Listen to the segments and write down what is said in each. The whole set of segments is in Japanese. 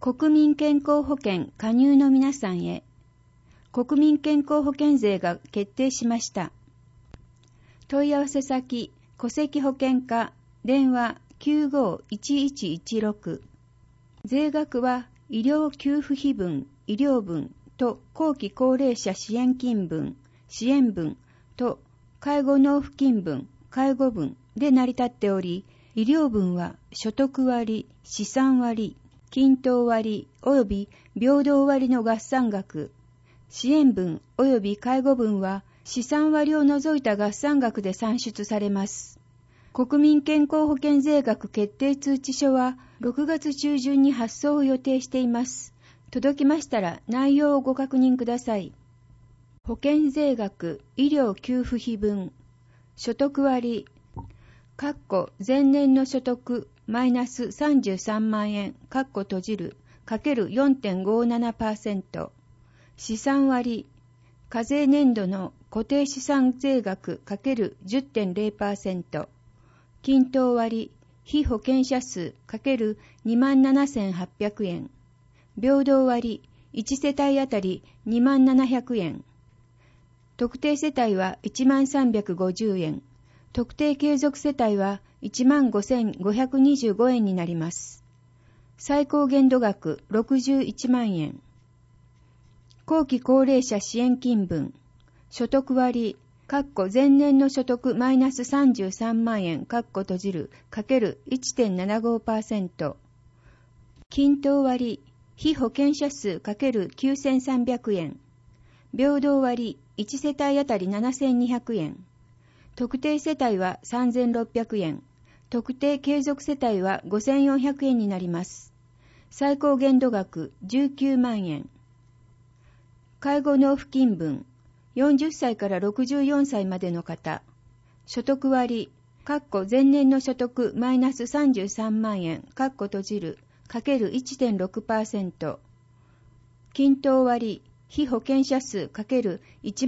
国民健康保険加入の皆さんへ、国民健康保険税が決定しました。問い合わせ先、戸籍保険課、電話 95-1116。税額は医療給付費分、医療分と後期高齢者支援金分、支援分と介護納付金分、介護分で成り立っており、医療分は所得割、資産割、均等割及び平等割の合算額、支援分及び介護分は資産割を除いた合算額で算出されます。国民健康保険税額決定通知書は6月中旬に発送を予定しています。届きましたら内容をご確認ください。保険税額、医療給付費分、所得割、前年の所得マイナス33万円、閉じる、かける 4.57%、資産割、課税年度の固定資産税額かける 10.0%、均等割、被保険者数かける 27,800 円、平等割、1世帯あたり 27,700 円、特定世帯は 15,350 円、特定継続世帯は 15,525 円になります。最高限度額61万円。後期高齢者支援金分、所得割、前年の所得マイナス33万円、閉じる、かける 1.75%。均等割、被保険者数かける 9,300 円。平等割、1世帯あたり 7,200 円。特定世帯は 3,600 円。特定継続世帯は 5,400 円になります。最高限度額19万円。介護納付金分、40歳から64歳までの方。所得割、前年の所得マイナス33万円、閉じる、かける 1.6%。均等割、被保険者数かける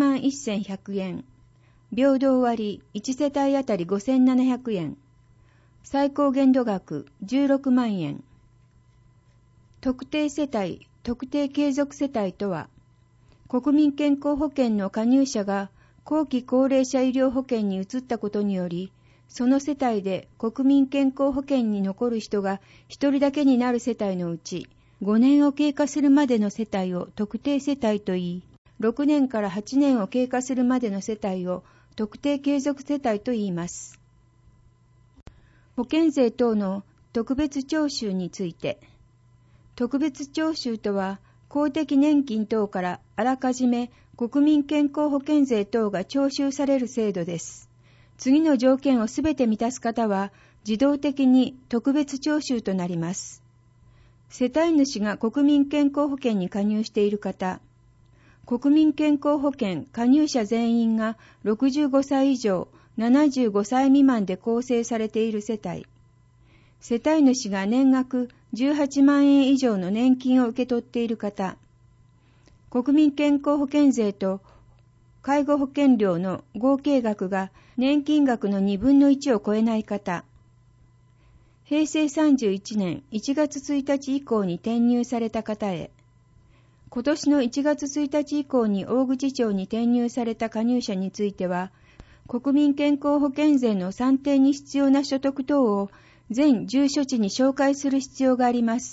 11,100 円。平等割、1世帯あたり 5,700 円。最高限度額16万円。特定世帯、特定継続世帯とは、国民健康保険の加入者が後期高齢者医療保険に移ったことにより、その世帯で国民健康保険に残る人が1人だけになる世帯のうち、5年を経過するまでの世帯を特定世帯といい、6年から8年を経過するまでの世帯を特定継続世帯と言います。保険税等の特別徴収について、特別徴収とは、公的年金等からあらかじめ国民健康保険税等が徴収される制度です。次の条件をすべて満たす方は自動的に特別徴収となります。世帯主が国民健康保険に加入している方、国民健康保険加入者全員が65歳以上、75歳未満で構成されている世帯、世帯主が年額18万円以上の年金を受け取っている方、国民健康保険税と介護保険料の合計額が年金額の2分の1を超えない方、平成31年1月1日以降に転入された方へ、今年の1月1日以降に大口町に転入された加入者については、国民健康保険税の算定に必要な所得等を全住所地に紹介する必要があります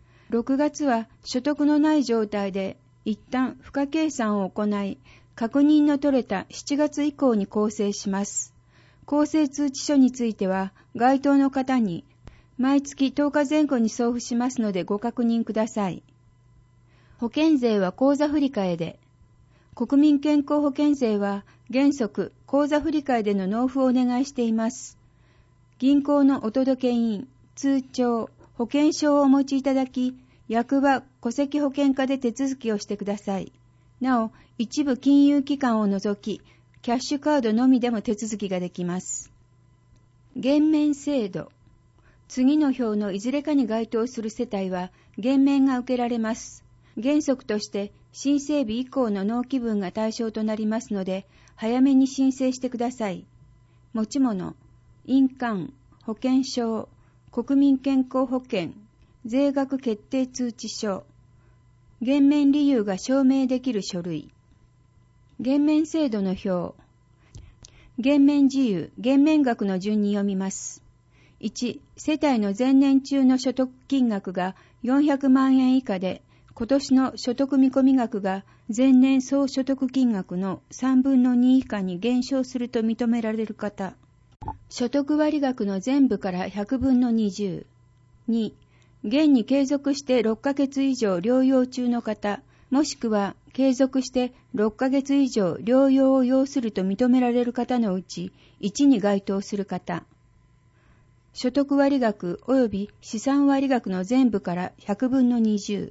。6月は所得のない状態で一旦付加計算を行い、確認の取れた7月以降に構成します。構成通知書については該当の方に毎月10日前後に送付しますのでご確認ください。保険税は口座振替で、国民健康保険税は原則口座振替での納付をお願いしています。銀行のお届け印、通帳、保険証をお持ちいただき、役場、戸籍保険課で手続きをしてください。なお、一部金融機関を除き、キャッシュカードのみでも手続きができます。減免制度。次の表のいずれかに該当する世帯は減免が受けられます。原則として申請日以降の納期分が対象となりますので、早めに申請してください。持ち物、印鑑、保険証、国民健康保険、 税額決定通知書、減免理由が証明できる書類。減免制度の表。減免事由、減免額の順に読みます。1、世帯の前年中の所得金額が400万円以下で、今年の所得見込み額が前年総所得金額の3分の2以下に減少すると認められる方。所得割額の全部から100分の20。2、現に継続して6ヶ月以上療養中の方、もしくは継続して6ヶ月以上療養を要すると認められる方のうち1に該当する方。所得割額及び資産割額の全部から100分の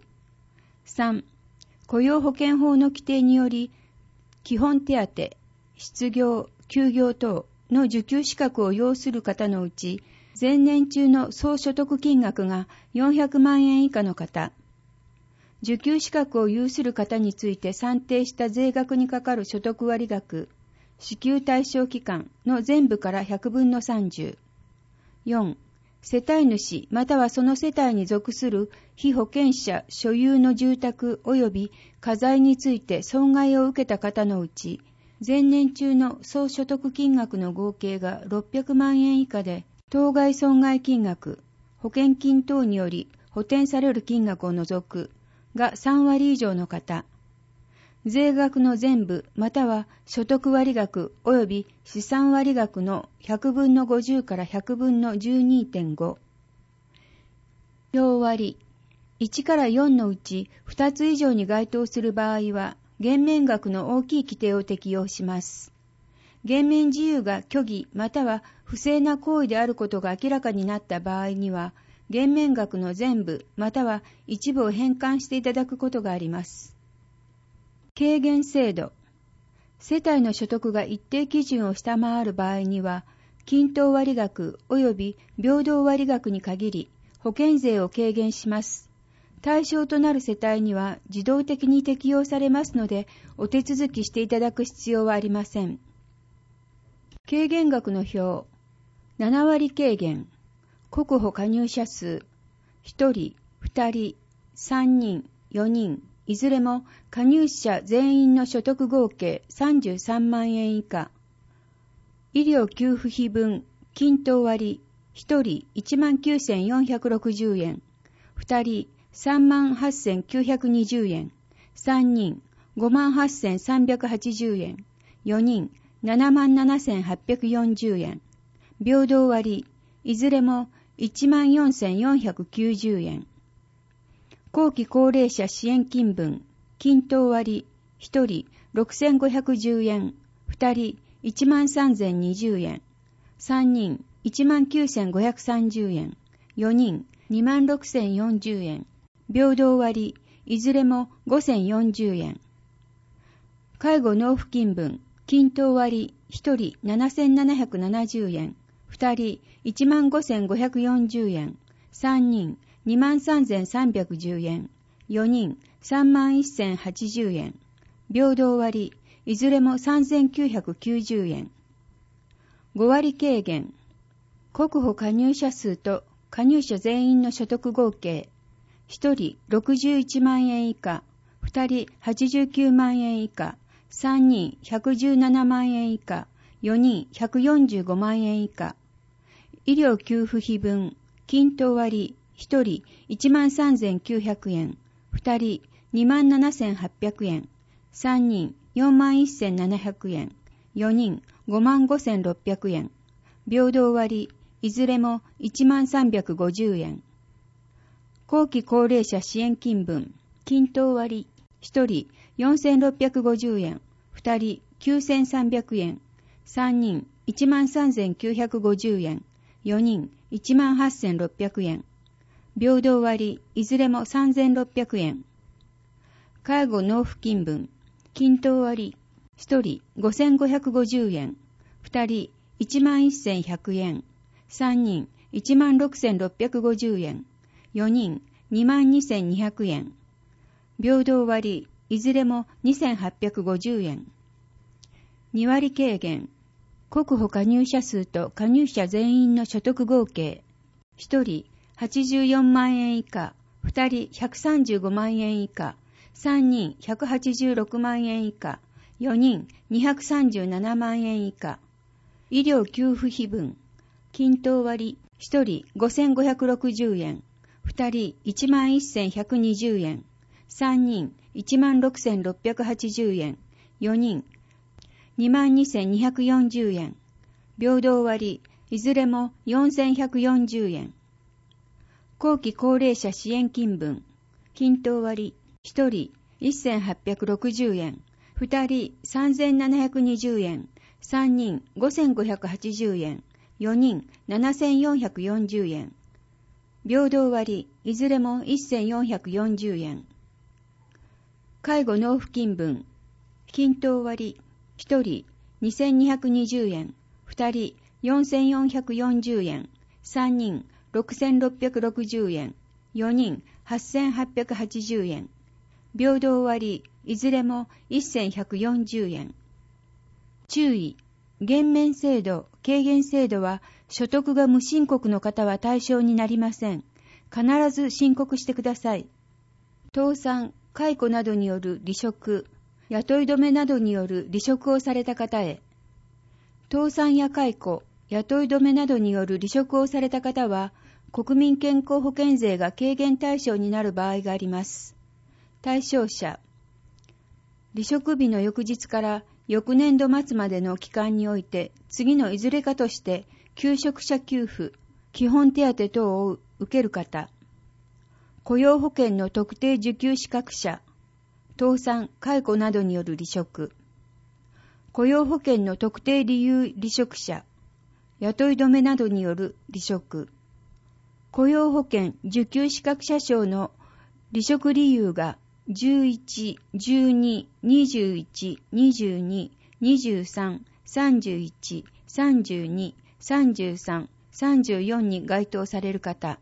20。3、雇用保険法の規定により、基本手当、失業、休業等の受給資格を要する方のうち、前年中の総所得金額が400万円以下の方、受給資格を有する方について算定した税額にかかる所得割額、支給対象期間の全部から100分の30。4、世帯主またはその世帯に属する被保険者所有の住宅及び家財について損害を受けた方のうち、前年中の総所得金額の合計が600万円以下で、当該損害金額、保険金等により補填される金額を除くが3割以上の方、税額の全部または所得割額及び資産割額の100分の50から100分の 12.5。表割。1から4のうち2つ以上に該当する場合は、減免額の大きい規定を適用します。減免事由が虚偽または不正な行為であることが明らかになった場合には、減免額の全部または一部を返還していただくことがあります。軽減制度。世帯の所得が一定基準を下回る場合には、均等割額及び平等割額に限り保険税を軽減します。対象となる世帯には自動的に適用されますので、お手続きしていただく必要はありません。軽減額の表。7割軽減。国保加入者数。1人、2人、3人、4人、いずれも加入者全員の所得合計33万円以下。医療給付費分、均等割。1人 19,460 円。2人 38,920 円。3人 58,380 円。4人77,840 円。平等割、いずれも 14,490 円。後期高齢者支援金分、均等割、1人 6,510 円。2人 13,020 円。3人 19,530 円。4人 26,040 円。平等割、いずれも 5,040 円。介護納付金分、均等割、1人 7,770 円。2人 15,540 円。3人 23,310 円。4人 31,080 円。平等割、いずれも 3,990 円。5割軽減。国保加入者数と加入者全員の所得合計。1人61万円以下。2人89万円以下。3人117万円以下。4人145万円以下。医療給付費分、均等割、1人 13,900 円。2人 27,800 円。3人 41,700 円。4人 55,600 円。平等割、いずれも 13,50 円。後期高齢者支援金分、均等割、1人 4,650 円。2人 9,300 円。3人 13,950 円。4人 18,600 円。平等割、いずれも 3,600 円。介護納付金分、均等割、1人 5,550 円。2人 11,100 円。3人 16,650 円。4人 22,200 円。平等割、いずれも 2,850 円。2割軽減。国保加入者数と加入者全員の所得合計。1人 84万円以下、2人135万円以下、3人186万円以下、4人237万円以下。医療給付費分、均等割、1人5560円、2人11120円、3人16680円、4人22240円。平等割、いずれも4140円。後期高齢者支援金分、均等割、1人1860円、2人3720円、3人5580円、4人7440円。平等割、いずれも1440円。介護納付金分、均等割、1人2220円、2人4440円、3人6660円、4人8880円。平等割、いずれも1140円。注意、減免制度、軽減制度は所得が無申告の方は対象になりません。必ず申告してください。倒産、解雇などによる離職、雇い止めなどによる離職をされた方へ。倒産や解雇、雇い止めなどによる離職をされた方は、国民健康保険税が軽減対象になる場合があります。対象者、離職日の翌日から翌年度末までの期間において、次のいずれかとして、求職者給付、基本手当等を受ける方、雇用保険の特定受給資格者、倒産、解雇などによる離職、雇用保険の特定理由離職者、雇い止めなどによる離職、雇用保険受給資格者証の離職理由が11、12、21、22、23、31、32、33、34に該当される方、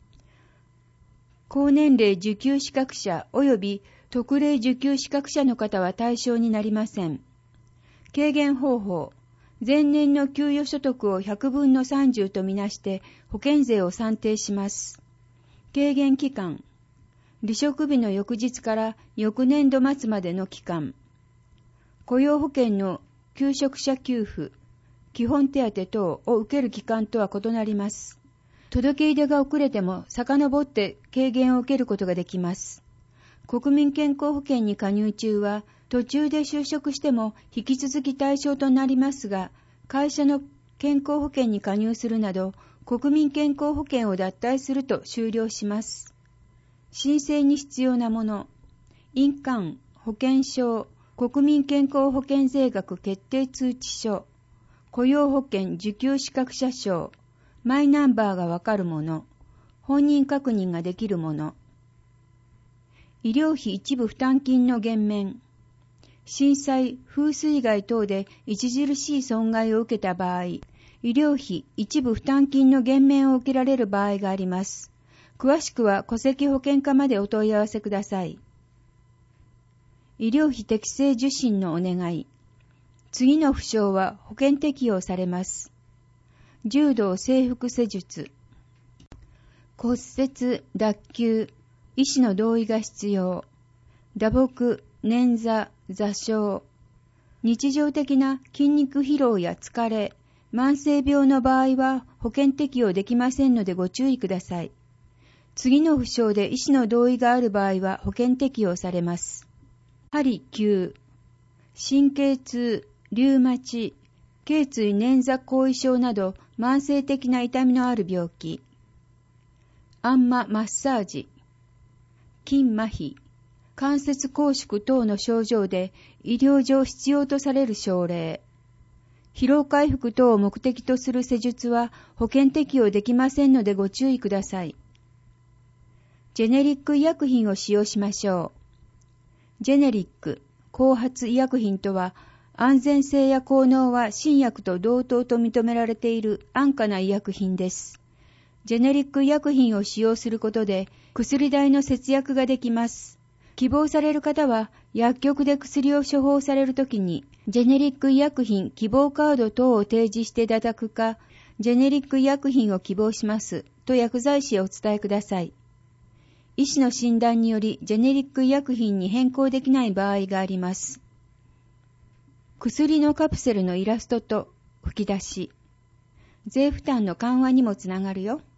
高年齢受給資格者及び特例受給資格者の方は対象になりません。軽減方法、前年の給与所得を100分の30とみなして保険税を算定します。軽減期間、離職日の翌日から翌年度末までの期間。雇用保険の求職者給付、基本手当等を受ける期間とは異なります。届け出が遅れても遡って軽減を受けることができます。国民健康保険に加入中は途中で就職しても引き続き対象となりますが、会社の健康保険に加入するなど国民健康保険を脱退すると終了します。申請に必要なもの、印鑑、保険証、国民健康保険税額決定通知書、雇用保険受給資格者証、マイナンバーがわかるもの、本人確認ができるもの。医療費一部負担金の減免、震災、風水害等で著しい損害を受けた場合、医療費一部負担金の減免を受けられる場合があります。詳しくは戸籍保険課までお問い合わせください。医療費適正受診のお願い。次の負傷は保険適用されます。柔道整復施術。骨折、脱臼、医師の同意が必要。打撲、捻挫、挫傷。日常的な筋肉疲労や疲れ、慢性病の場合は保険適用できませんのでご注意ください。次の負傷で医師の同意がある場合は保険適用されます。針灸、神経痛、リウマチ、頸椎捻挫後遺症など慢性的な痛みのある病気。あんまマッサージ、筋麻痺、関節拘縮等の症状で医療上必要とされる症例。疲労回復等を目的とする施術は保険適用できませんのでご注意ください。ジェネリック医薬品を使用しましょう。ジェネリック、後発医薬品とは、安全性や効能は新薬と同等と認められている安価な医薬品です。ジェネリック医薬品を使用することで薬代の節約ができます。希望される方は薬局で薬を処方されるときにジェネリック医薬品希望カード等を提示していただくか、ジェネリック医薬品を希望しますと薬剤師へお伝えください。医師の診断によりジェネリック医薬品に変更できない場合があります。薬のカプセルのイラストと吹き出し。税負担の緩和にもつながるよ。